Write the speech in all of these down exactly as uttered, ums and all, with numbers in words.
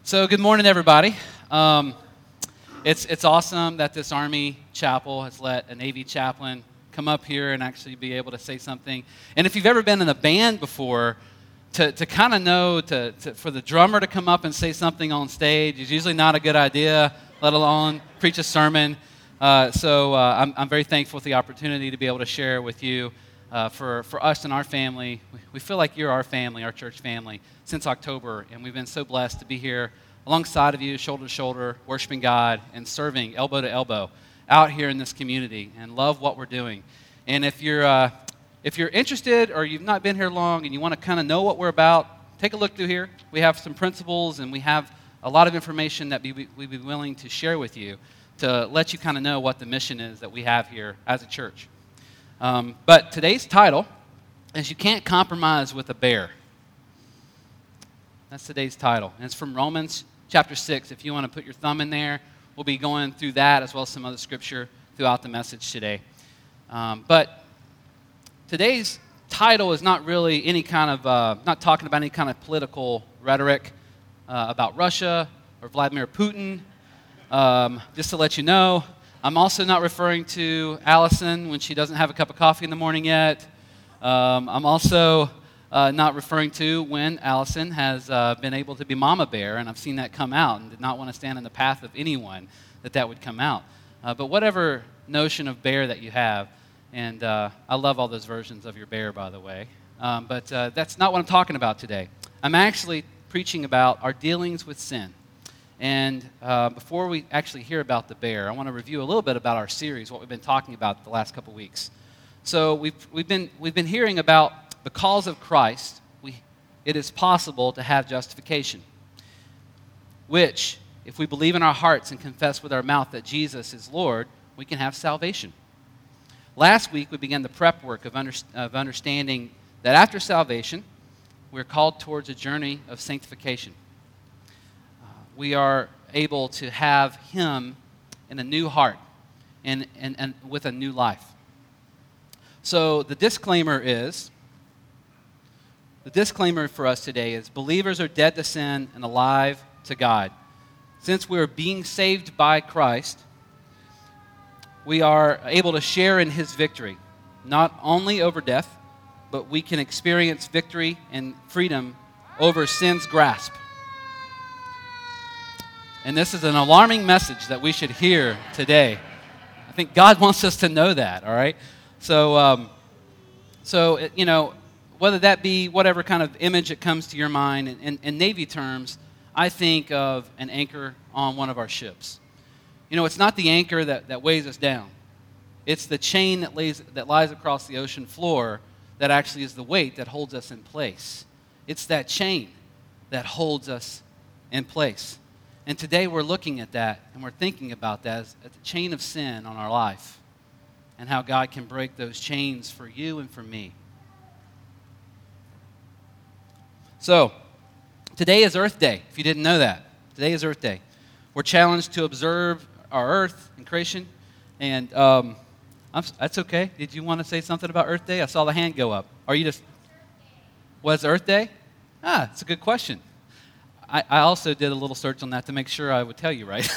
So good morning, everybody. Um, it's it's awesome that this Army chapel has let a Navy chaplain come up here and actually be able to say something. And if you've ever been in a band before, to to kind of know to, to for the drummer to come up and say something on stage is usually not a good idea, let alone preach a sermon. Uh, so uh, I'm I'm very thankful for the opportunity to be able to share with you. Uh, for, for us and our family, we, we feel like you're our family, our church family, since October, and we've been so blessed to be here alongside of you, shoulder to shoulder, worshiping God and serving elbow to elbow out here in this community, and love what we're doing. And if you're uh, if you're interested or you've not been here long and you want to kind of know what we're about, take a look through here. We have some principles and we have a lot of information that we, we'd be willing to share with you to let you kind of know what the mission is that we have here as a church. Um, but today's title is You Can't Compromise with a Bear. That's today's title. And it's from Romans chapter six. If you want to put your thumb in there, we'll be going through that as well as some other scripture throughout the message today. Um, but today's title is not really any kind of, uh, not talking about any kind of political rhetoric uh, about Russia or Vladimir Putin. Um, just to let you know, I'm also not referring to Allison when she doesn't have a cup of coffee in the morning yet. Um, I'm also uh, not referring to when Allison has uh, been able to be Mama Bear, and I've seen that come out and did not want to stand in the path of anyone that that would come out. Uh, but whatever notion of bear that you have, and uh, I love all those versions of your bear, by the way, um, but uh, that's not what I'm talking about today. I'm actually preaching about our dealings with sin. And uh, before we actually hear about the bear, I want to review a little bit about our series, what we've been talking about the last couple weeks. So we've we've been we've been hearing about because of Christ, we it is possible to have justification, which, if we believe in our hearts and confess with our mouth that Jesus is Lord, we can have salvation. Last week we began the prep work of, under, of understanding that after salvation, we're called towards a journey of sanctification. We are able to have Him in a new heart and, and, and with a new life. So the disclaimer is, the disclaimer for us today is believers are dead to sin and alive to God. Since we are being saved by Christ, we are able to share in His victory, not only over death, but we can experience victory and freedom over sin's grasp. And this is an alarming message that we should hear today. I think God wants us to know that, all right? So, um, so it, you know, whether that be whatever kind of image that comes to your mind, in, in, in Navy terms, I think of an anchor on one of our ships. You know, it's not the anchor that, that weighs us down. It's the chain that lays that lies across the ocean floor that actually is the weight that holds us in place. It's that chain that holds us in place. And today we're looking at that, and we're thinking about that as at the chain of sin on our life and how God can break those chains for you and for me. So, today is Earth Day, if you didn't know that. Today is Earth Day. We're challenged to observe our Earth and creation, and um, I'm, that's okay. Did you want to say something about Earth Day? I saw the hand go up. Are you just, was Earth Day? Ah, it's a good question. I, I also did a little search on that to make sure I would tell you right.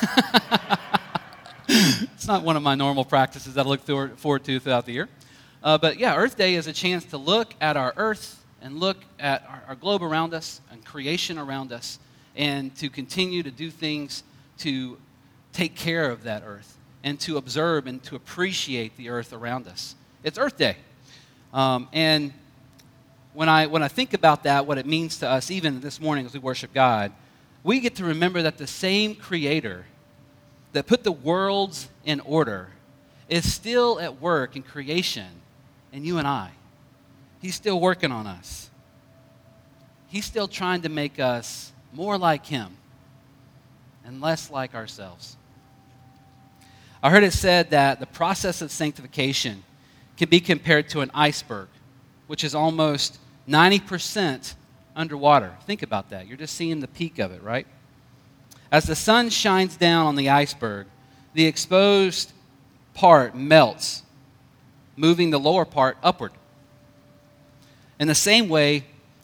It's not one of my normal practices that I look forward to throughout the year. Uh, but yeah, Earth Day is a chance to look at our Earth and look at our, our globe around us and creation around us, and to continue to do things to take care of that Earth and to observe and to appreciate the Earth around us. It's Earth Day. Um, and When I when I think about that, what it means to us, even this morning as we worship God, we get to remember that the same Creator that put the worlds in order is still at work in creation in you and I. He's still working on us. He's still trying to make us more like Him and less like ourselves. I heard it said that the process of sanctification can be compared to an iceberg, which is almost ninety percent underwater. Think about that. You're just seeing the peak of it, right? As the sun shines down on the iceberg, the exposed part melts, moving the lower part upward. In the same way,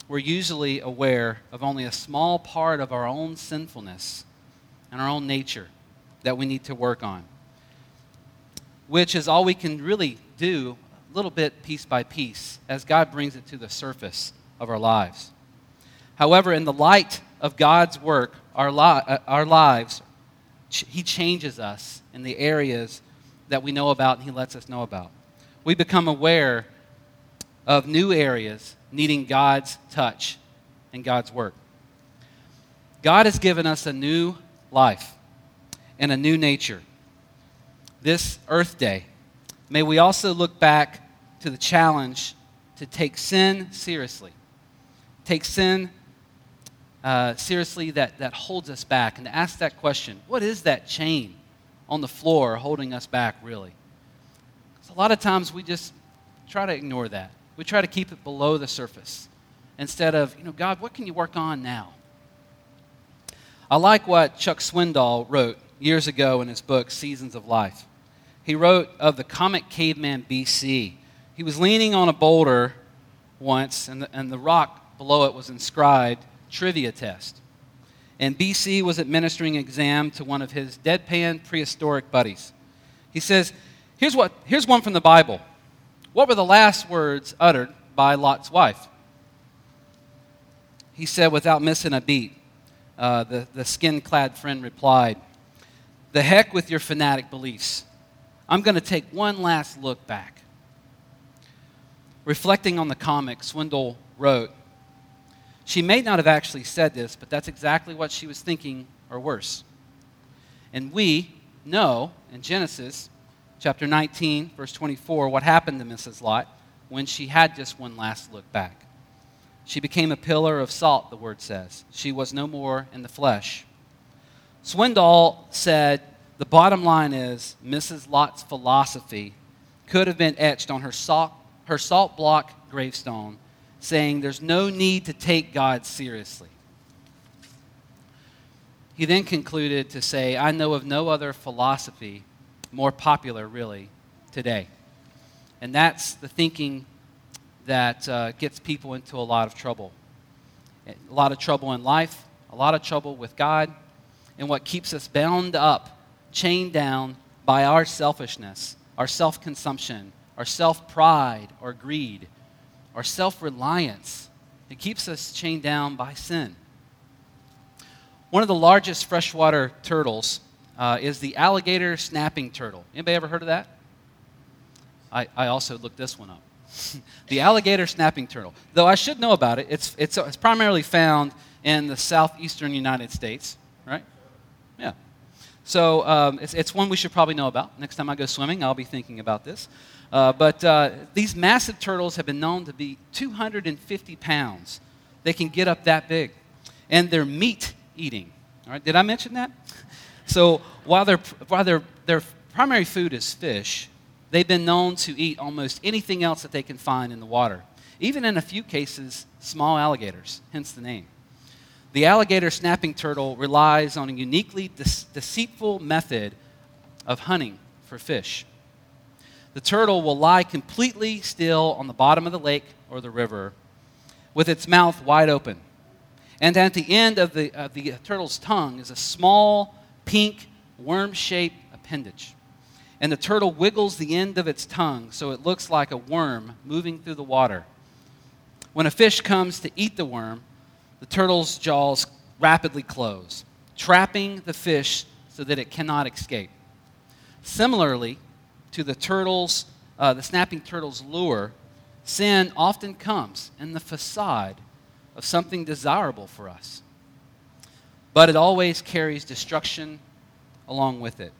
we're usually aware of only a small part of our own sinfulness and our own nature that we need to work on, which is all we can really do a little bit piece by piece as God brings it to the surface of our lives. However, in the light of God's work, our, li- our lives, ch- He changes us in the areas that we know about and He lets us know about. We become aware of new areas needing God's touch and God's work. God has given us a new life and a new nature. This Earth Day, may we also look back to the challenge to take sin seriously. Take sin uh, seriously that, that holds us back, and to ask that question, what is that chain on the floor holding us back really? 'Cause a lot of times we just try to ignore that. We try to keep it below the surface instead of, you know, God, what can you work on now? I like what Chuck Swindoll wrote years ago in his book, Seasons of Life. He wrote of the comic caveman B C. He was leaning on a boulder once, and the, and the rock below it was inscribed, trivia test. And B C was administering an exam to one of his deadpan prehistoric buddies. He says, here's, what, here's one from the Bible. What were the last words uttered by Lot's wife? He said, without missing a beat, uh, the, the skin-clad friend replied, the heck with your fanatic beliefs. I'm going to take one last look back. Reflecting on the comic, Swindoll wrote, she may not have actually said this, but that's exactly what she was thinking, or worse. And we know in Genesis chapter nineteen, verse twenty-four, what happened to Missus Lot when she had just one last look back. She became a pillar of salt, the word says. She was no more in the flesh. Swindoll said, the bottom line is Missus Lot's philosophy could have been etched on her salt, her salt block gravestone, saying there's no need to take God seriously. He then concluded to say, I know of no other philosophy more popular, really, today. And that's the thinking that uh, gets people into a lot of trouble. A lot of trouble in life, a lot of trouble with God, and what keeps us bound up, chained down by our selfishness, our self-consumption, our self-pride or greed, our self-reliance. It keeps us chained down by sin. One of the largest freshwater turtles uh, is the alligator snapping turtle. Anybody ever heard of that? I, I also looked this one up. The alligator snapping turtle. Though I should know about it, it's, it's, it's primarily found in the southeastern United States, right? Yeah. So um, it's, it's one we should probably know about. Next time I go swimming, I'll be thinking about this. Uh, but uh, these massive turtles have been known to be two hundred fifty pounds. They can get up that big. And they're meat eating. All right, did I mention that? So while, their, while their, their primary food is fish, they've been known to eat almost anything else that they can find in the water. Even in a few cases, small alligators, hence the name. The alligator snapping turtle relies on a uniquely de- deceitful method of hunting for fish. The turtle will lie completely still on the bottom of the lake or the river with its mouth wide open. And at the end of the, of the turtle's tongue is a small, pink, worm-shaped appendage. And the turtle wiggles the end of its tongue so it looks like a worm moving through the water. When a fish comes to eat the worm, the turtle's jaws rapidly close, trapping the fish so that it cannot escape. Similarly to the turtle's, uh, the snapping turtle's lure, sin often comes in the facade of something desirable for us. But it always carries destruction along with it.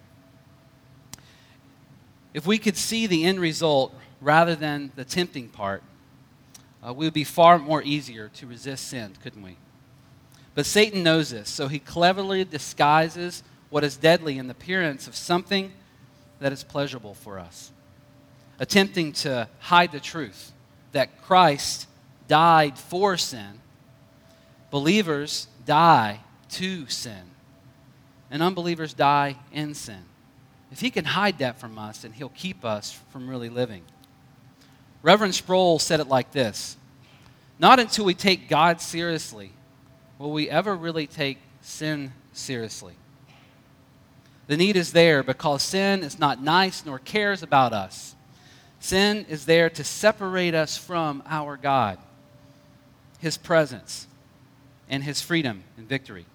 If we could see the end result rather than the tempting part, uh, we would be far more easier to resist sin, couldn't we? But Satan knows this, so he cleverly disguises what is deadly in the appearance of something that is pleasurable for us, attempting to hide the truth that Christ died for sin. Believers die to sin, and unbelievers die in sin. If he can hide that from us, then he'll keep us from really living. Reverend Sproul said it like this: Not until we take God seriously will we ever really take sin seriously. The need is there because sin is not nice nor cares about us. Sin is there to separate us from our God, His presence, and His freedom and victory.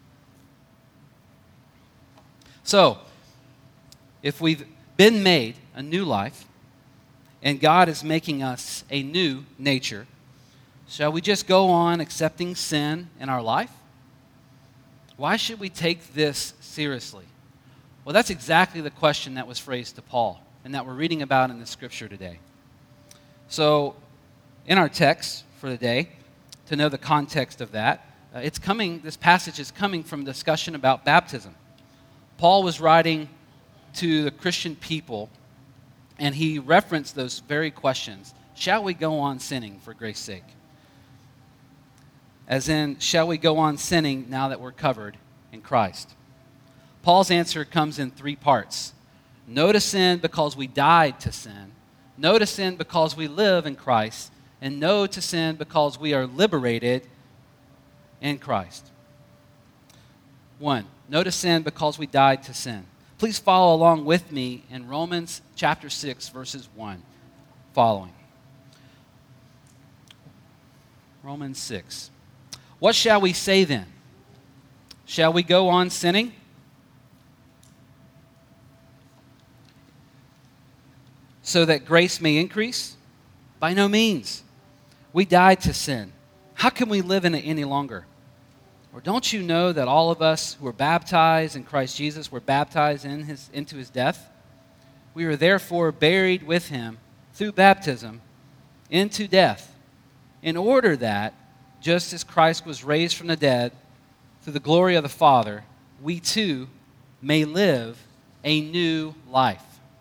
So, if we've been made a new life, and God is making us a new nature, shall we just go on accepting sin in our life? Why should we take this seriously? Well, that's exactly the question that was phrased to Paul and that we're reading about in the scripture today. So, in our text for the day, to know the context of that, uh, it's coming, this passage is coming from a discussion about baptism. Paul was writing to the Christian people, and he referenced those very questions. Shall we go on sinning for grace's sake? As in, shall we go on sinning now that we're covered in Christ? Paul's answer comes in three parts. No to sin because we died to sin. No to sin because we live in Christ. And no to sin because we are liberated in Christ. One, no to sin because we died to sin. Please follow along with me in Romans chapter six, verses one following. Romans six. What shall we say then? Shall we go on sinning? So that grace may increase? By no means. We died to sin. How can we live in it any longer? Or don't you know that all of us who were baptized in Christ Jesus were baptized in his, into his death? We were therefore buried with him through baptism into death, in order that, just as Christ was raised from the dead through the glory of the Father, we too may live a new life.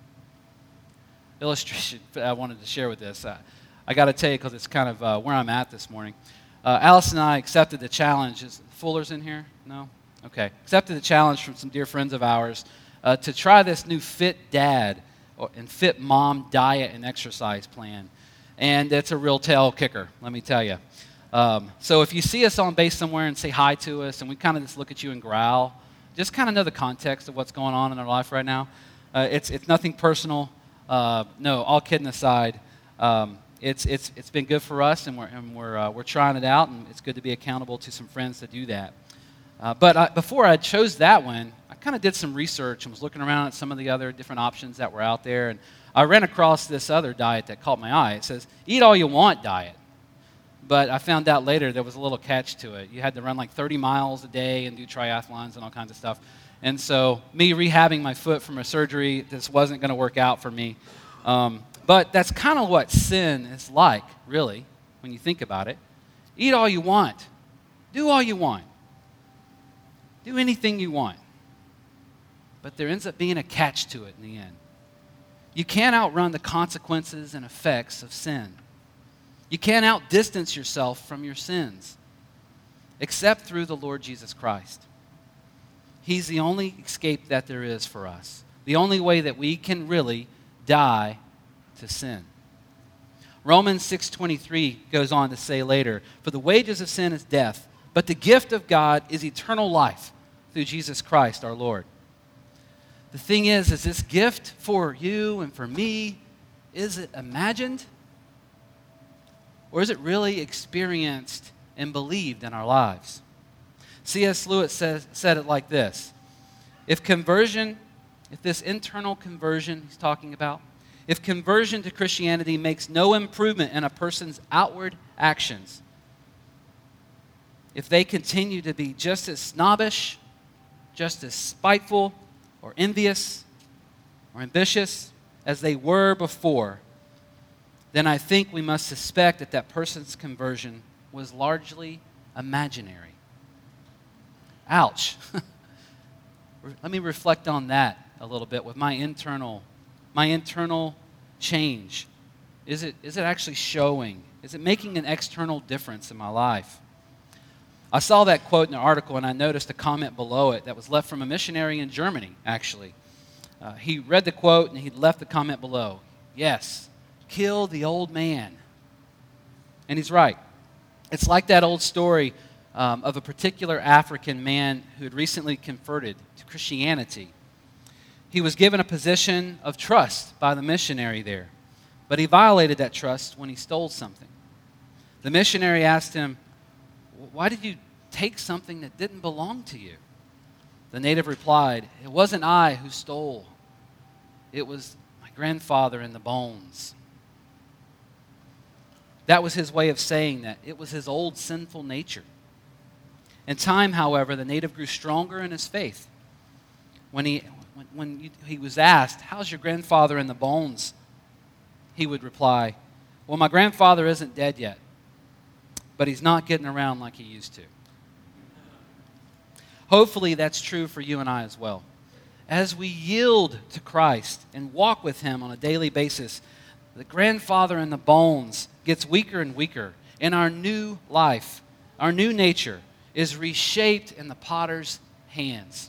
Illustration I wanted to share with this. Uh, I got to tell you because it's kind of uh, where I'm at this morning. Uh, Alice and I accepted the challenge. Is Fuller's in here? No? Okay. Accepted the challenge from some dear friends of ours uh, to try this new Fit Dad or, and Fit Mom diet and exercise plan. And it's a real tail kicker, let me tell you. Um, so if you see us on base somewhere and say hi to us and we kind of just look at you and growl, just kind of know the context of what's going on in our life right now. Uh, it's, it's nothing personal. Uh, no, all kidding aside, um, it's it's it's been good for us, and we're and we're uh, we're trying it out, and it's good to be accountable to some friends to do that. Uh, but I, before I chose that one, I kind of did some research and was looking around at some of the other different options that were out there, and I ran across this other diet that caught my eye. It says "Eat all you want" diet, but I found out later there was a little catch to it. You had to run like thirty miles a day and do triathlons and all kinds of stuff. And so me rehabbing my foot from a surgery, this wasn't going to work out for me. Um, but that's kind of what sin is like, really, when you think about it. Eat all you want. Do all you want. Do anything you want. But there ends up being a catch to it in the end. You can't outrun the consequences and effects of sin. You can't outdistance yourself from your sins, except through the Lord Jesus Christ. He's the only escape that there is for us. The only way that we can really die to sin. Romans six twenty-three goes on to say later, "For the wages of sin is death, but the gift of God is eternal life through Jesus Christ our Lord." The thing is, is this gift for you and for me, is it imagined? Or is it really experienced and believed in our lives? C S Lewis says, said it like this: if conversion, if this internal conversion he's talking about, if conversion to Christianity makes no improvement in a person's outward actions, if they continue to be just as snobbish, just as spiteful or envious or ambitious as they were before, then I think we must suspect that that person's conversion was largely imaginary. Ouch. Let me reflect on that a little bit with my internal, my internal change. Is it, is it actually showing? Is it making an external difference in my life? I saw that quote in an article, and I noticed a comment below it that was left from a missionary in Germany, actually. Uh, he read the quote, and he left the comment below. Yes, kill the old man. And he's right. It's like that old story um, of a particular African man who had recently converted to Christianity. He was given a position of trust by the missionary there, but he violated that trust when he stole something. The missionary asked him, "Why did you take something that didn't belong to you?" The native replied, "It wasn't I who stole. It was my grandfather in the bones." That was his way of saying that. It was his old sinful nature. In time, however, the native grew stronger in his faith. When he, when, when he was asked, "How's your grandfather in the bones?" he would reply, "Well, my grandfather isn't dead yet, but he's not getting around like he used to." Hopefully that's true for you and I as well. As we yield to Christ and walk with Him on a daily basis, the grandfather in the bones gets weaker and weaker, and our new life, our new nature, is reshaped in the potter's hands.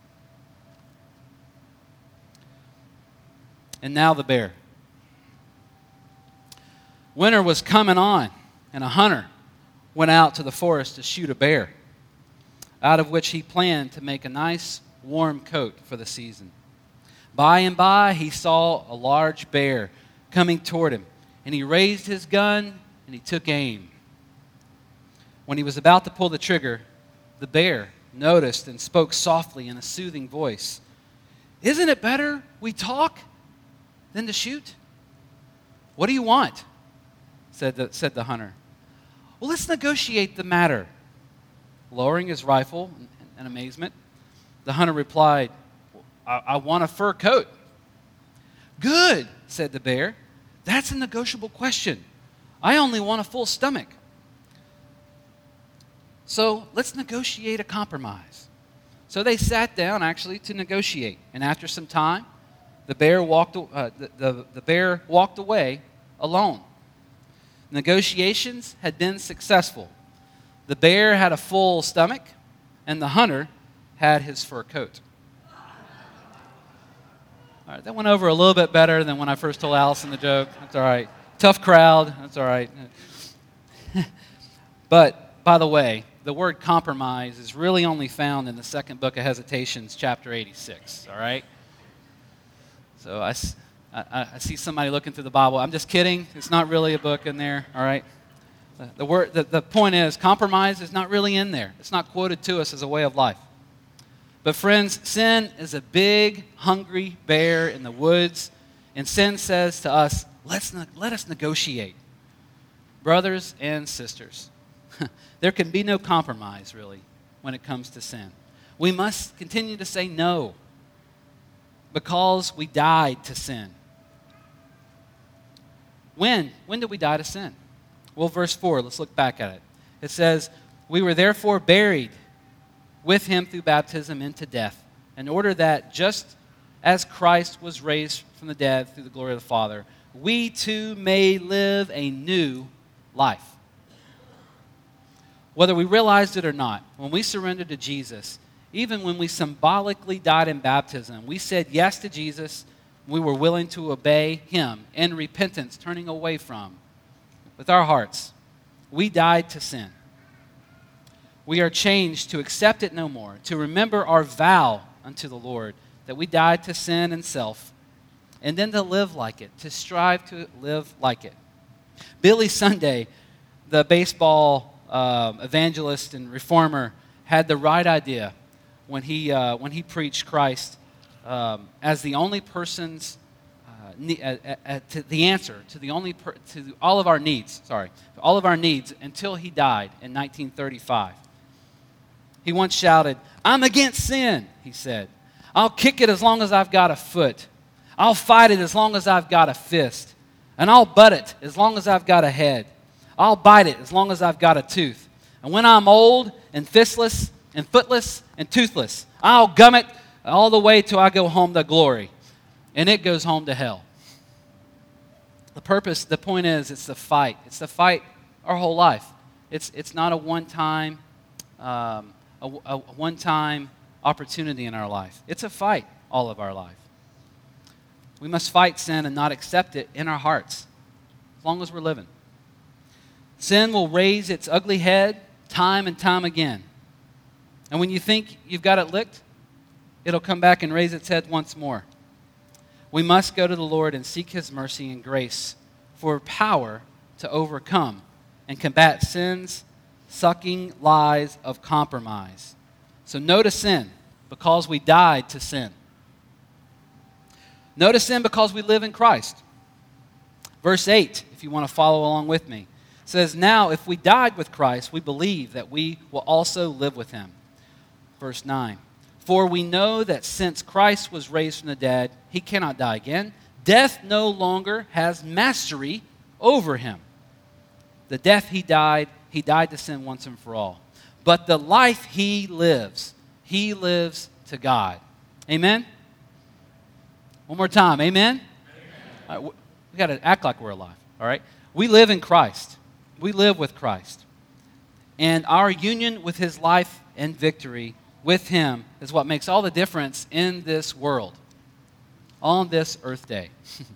And now the bear. Winter was coming on, and a hunter went out to the forest to shoot a bear, out of which he planned to make a nice warm coat for the season. By and by, he saw a large bear coming toward him, and he raised his gun and he took aim. When he was about to pull the trigger, the bear noticed and spoke softly in a soothing voice, "Isn't it better we talk than to shoot?" "What do you want?" said the, said the hunter. "Well, let's negotiate the matter." Lowering his rifle in, in amazement, the hunter replied, I, I want a fur coat." "Good," said the bear. "That's a negotiable question. I only want a full stomach. So let's negotiate a compromise." So they sat down actually to negotiate. And after some time, the bear walked, uh, the, the, the bear walked away alone. Negotiations had been successful. The bear had a full stomach, and the hunter had his fur coat. All right, that went over a little bit better than when I first told Allison the joke. That's all right. Tough crowd. That's all right. But, by the way, the word compromise is really only found in the second book of Hesitations, chapter eighty-six, all right? So I, I, I see somebody looking through the Bible. I'm just kidding. It's not really a book in there, all right? The, the, word, the, the point is, compromise is not really in there. It's not quoted to us as a way of life. But friends, sin is a big, hungry bear in the woods, and sin says to us, Let's ne- let us negotiate. Brothers and sisters, there can be no compromise, really, when it comes to sin. We must continue to say no because we died to sin. When? When did we die to sin? Well, verse four, let's look back at it. It says, "We were therefore buried with Him through baptism into death, in order that just as Christ was raised from the dead through the glory of the Father, we too may live a new life." Whether we realized it or not, when we surrendered to Jesus, even when we symbolically died in baptism, we said yes to Jesus, we were willing to obey Him in repentance, turning away from, with our hearts, we died to sin. We are changed to accept it no more, to remember our vow unto the Lord, that we died to sin and self, and then to live like it, to strive to live like it. Billy Sunday, the baseball uh, evangelist and reformer, had the right idea when he, uh, when he preached Christ um, as the only person's, uh, ne- uh, uh, uh, to the answer to the only per- to all of our needs, sorry, all of our needs until he died in nineteen thirty-five. He once shouted, "I'm against sin," he said. "I'll kick it as long as I've got a foot. I'll fight it as long as I've got a fist. And I'll butt it as long as I've got a head. I'll bite it as long as I've got a tooth. And when I'm old and fistless and footless and toothless, I'll gum it all the way till I go home to glory." And it goes home to hell. The purpose, the point is, it's the fight. It's the fight our whole life. It's, it's not a one-time um, a, a one-time opportunity in our life. It's a fight all of our life. We must fight sin and not accept it in our hearts as long as we're living. Sin will raise its ugly head time and time again. And when you think you've got it licked, it'll come back and raise its head once more. We must go to the Lord and seek His mercy and grace for power to overcome and combat sin's sucking lies of compromise. So no to sin, because we died to sin. No to sin because we live in Christ. Verse eight, if you want to follow along with me, says, now if we died with Christ, we believe that we will also live with Him. Verse nine, for we know that since Christ was raised from the dead, He cannot die again. Death no longer has mastery over Him. The death He died, He died to sin once and for all. But the life He lives, He lives to God. Amen? One more time, amen? Amen. Right, we got to act like we're alive, all right? We live in Christ. We live with Christ. And our union with His life and victory with Him is what makes all the difference in this world, on this earth day.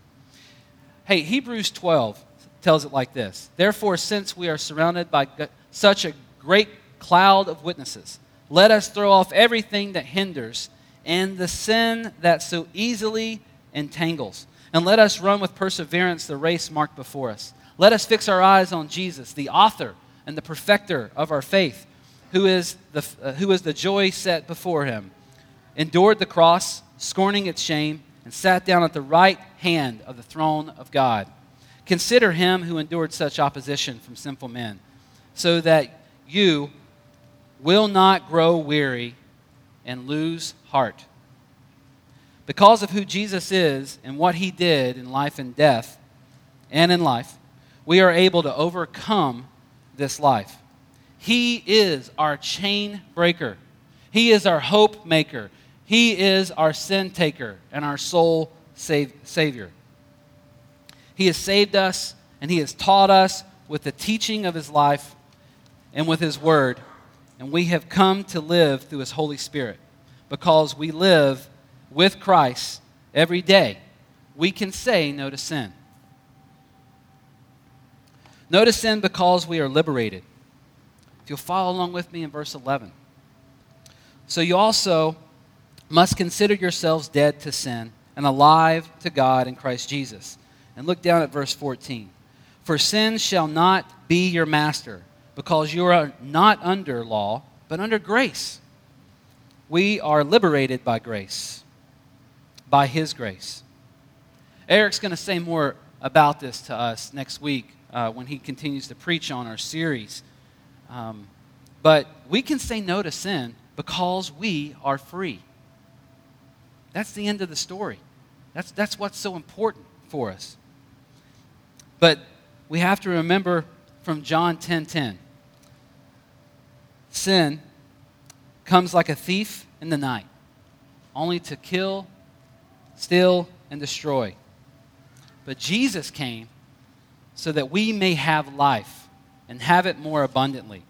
Hey, Hebrews twelve tells it like this. Therefore, since we are surrounded by such a great cloud of witnesses, let us throw off everything that hinders and the sin that so easily entangles, and let us run with perseverance the race marked before us. Let us fix our eyes on Jesus, the author and the perfecter of our faith, who is the, uh, who is the joy set before Him, endured the cross, scorning its shame, and sat down at the right hand of the throne of God. Consider Him who endured such opposition from sinful men, so that you will not grow weary and lose heart. Because of who Jesus is and what He did in life and death and in life, we are able to overcome this life. He is our chain breaker. He is our hope maker. He is our sin taker and our soul save, savior. He has saved us, and He has taught us with the teaching of His life and with His word. And we have come to live through His Holy Spirit. Because we live with Christ every day, we can say no to sin. No to sin because we are liberated. If you'll follow along with me in verse eleven. So you also must consider yourselves dead to sin and alive to God in Christ Jesus. And look down at verse fourteen. For sin shall not be your master, because you are not under law, but under grace. We are liberated by grace, by His grace. Eric's going to say more about this to us next week uh, when he continues to preach on our series. Um, but we can say no to sin because we are free. That's the end of the story. That's, that's what's so important for us. But we have to remember from John ten ten, sin comes like a thief in the night, only to kill, steal, and destroy. But Jesus came so that we may have life and have it more abundantly.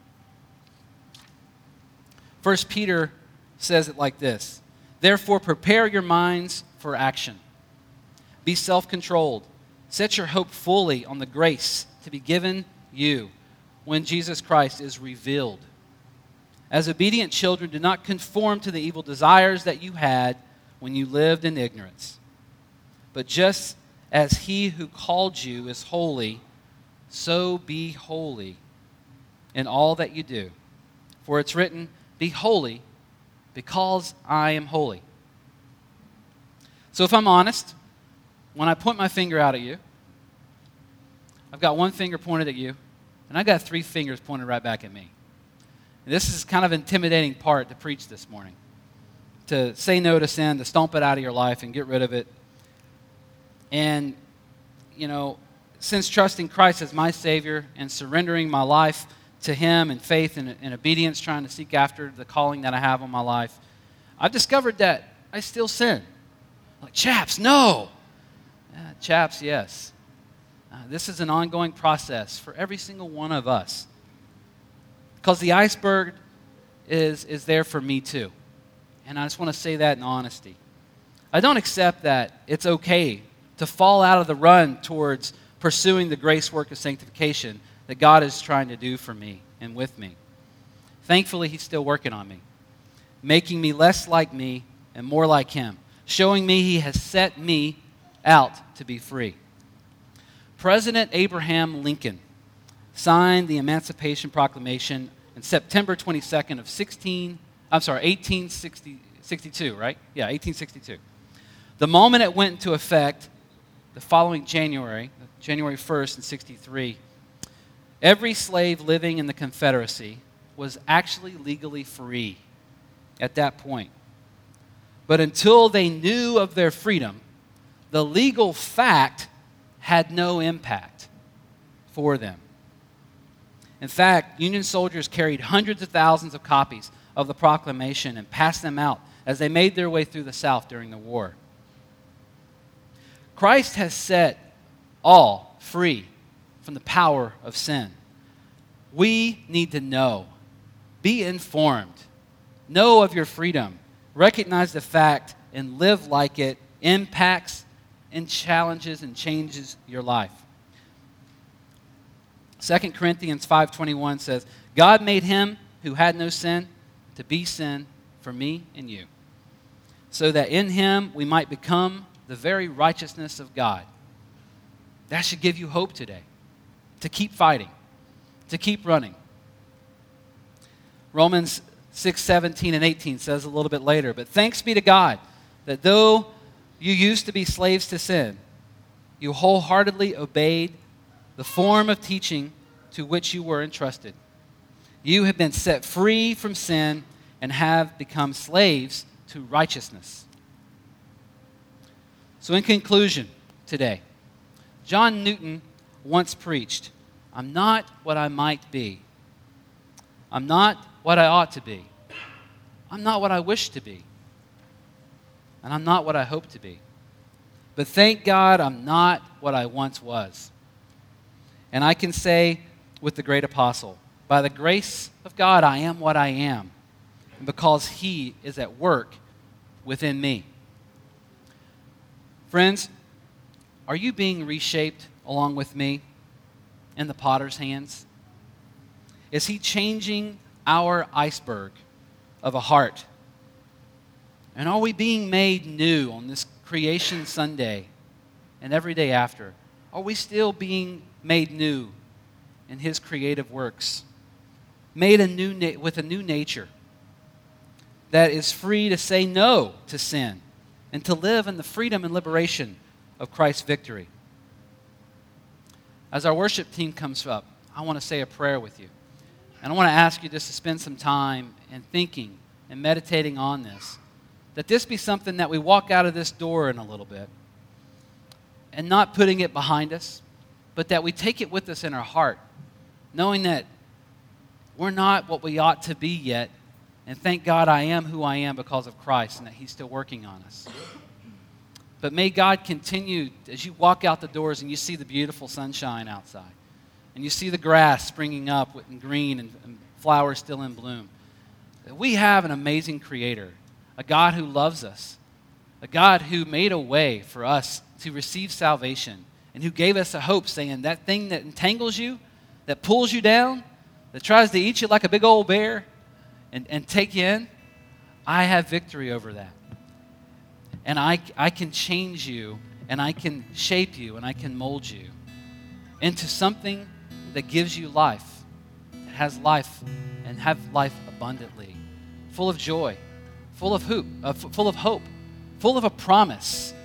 First Peter says it like this. Therefore, prepare your minds for action. Be self-controlled. Set your hope fully on the grace to be given you when Jesus Christ is revealed. As obedient children, do not conform to the evil desires that you had when you lived in ignorance. But just as He who called you is holy, so be holy in all that you do. For it's written, be holy because I am holy. So if I'm honest, when I point my finger out at you, I've got one finger pointed at you, and I've got three fingers pointed right back at me. And this is kind of an intimidating part to preach this morning. To say no to sin, to stomp it out of your life and get rid of it. And, you know, since trusting Christ as my Savior and surrendering my life to Him in faith and, and obedience, trying to seek after the calling that I have on my life, I've discovered that I still sin. Like, chaps, no. Yeah, chaps, yes. Uh, this is an ongoing process for every single one of us. Because the iceberg is, is there for me too. And I just want to say that in honesty. I don't accept that it's okay to fall out of the run towards pursuing the grace work of sanctification that God is trying to do for me and with me. Thankfully, he's still working on me, making me less like me and more like him, showing me he has set me out to be free. President Abraham Lincoln signed the Emancipation Proclamation on September twenty-second of sixteen, I'm sorry, eighteen sixty-two, right? Yeah, eighteen sixty-two. The moment it went into effect, the following January, January first in sixty-three, every slave living in the Confederacy was actually legally free at that point. But until they knew of their freedom, the legal fact had no impact for them. In fact, Union soldiers carried hundreds of thousands of copies of the proclamation and passed them out as they made their way through the South during the war. Christ has set all free from the power of sin. We need to know, be informed, know of your freedom, recognize the fact, and live like it impacts and challenges and changes your life. Second Corinthians five twenty-one says, God made him who had no sin to be sin for me and you, so that in him we might become the very righteousness of God. That should give you hope today, to keep fighting, to keep running. Romans six seventeen and eighteen says a little bit later, but thanks be to God that though you used to be slaves to sin, you wholeheartedly obeyed the form of teaching to which you were entrusted. You have been set free from sin and have become slaves to righteousness. So in conclusion today, John Newton once preached, I'm not what I might be. I'm not what I ought to be. I'm not what I wish to be. And I'm not what I hope to be. But thank God I'm not what I once was. And I can say with the great apostle, by the grace of God, I am what I am, because he is at work within me. Friends, are you being reshaped along with me in the potter's hands? Is he changing our iceberg of a heart? And are we being made new on this Creation Sunday and every day after? Are we still being made new in his creative works? Made a new na- with a new nature that is free to say no to sin and to live in the freedom and liberation of Christ's victory. As our worship team comes up, I want to say a prayer with you. And I want to ask you just to spend some time in thinking and meditating on this. That this be something that we walk out of this door in a little bit and not putting it behind us, but that we take it with us in our heart, knowing that we're not what we ought to be yet, and thank God I am who I am because of Christ and that he's still working on us. But may God continue, as you walk out the doors and you see the beautiful sunshine outside, and you see the grass springing up with green and, and flowers still in bloom, that we have an amazing Creator, a God who loves us, a God who made a way for us to receive salvation, and who gave us a hope, saying that thing that entangles you, that pulls you down, that tries to eat you like a big old bear and, and take you in, I have victory over that. And I, I can change you, and I can shape you, and I can mold you into something that gives you life, that has life, and have life abundantly, full of joy, full of hope, uh, f- full of hope, full of a promise